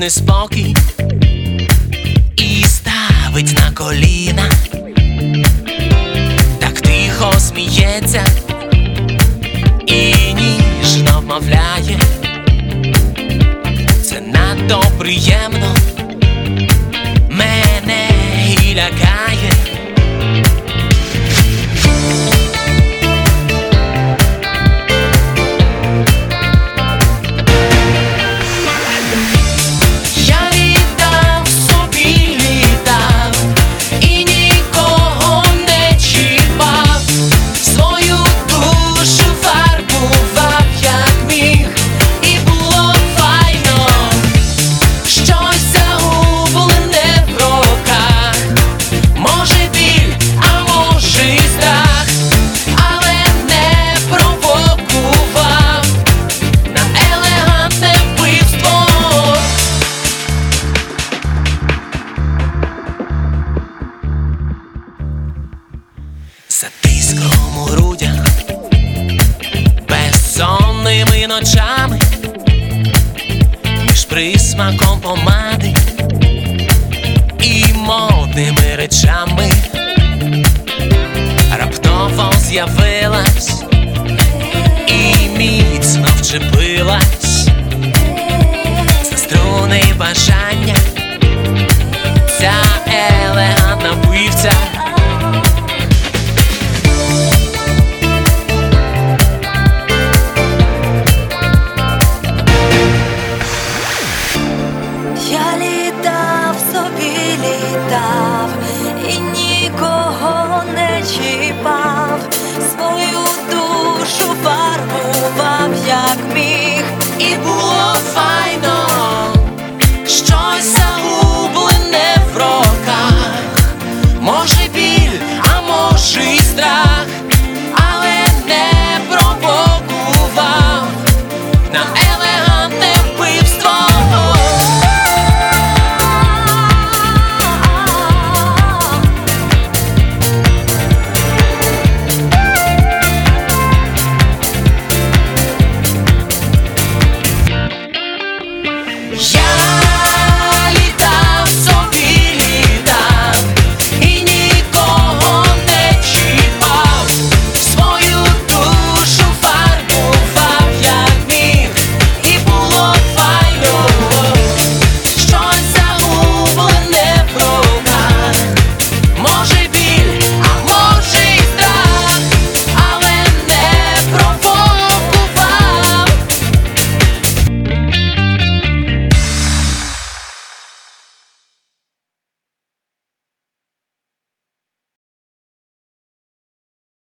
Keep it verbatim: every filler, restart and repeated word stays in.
неспокій і ставить на коліна, так тихо сміється і ніжно вмовляє. Це надто приємно, мене і лякає. Затиском у грудях, безсонними ночами, між присмаком помади і модними речами раптово з'явилась і міцно вчепилась за струни бажання. Ця елегантна вбивця і нікого не чіпав, свою душу фарбував як міг, і було файно, щось загублене в роках. Може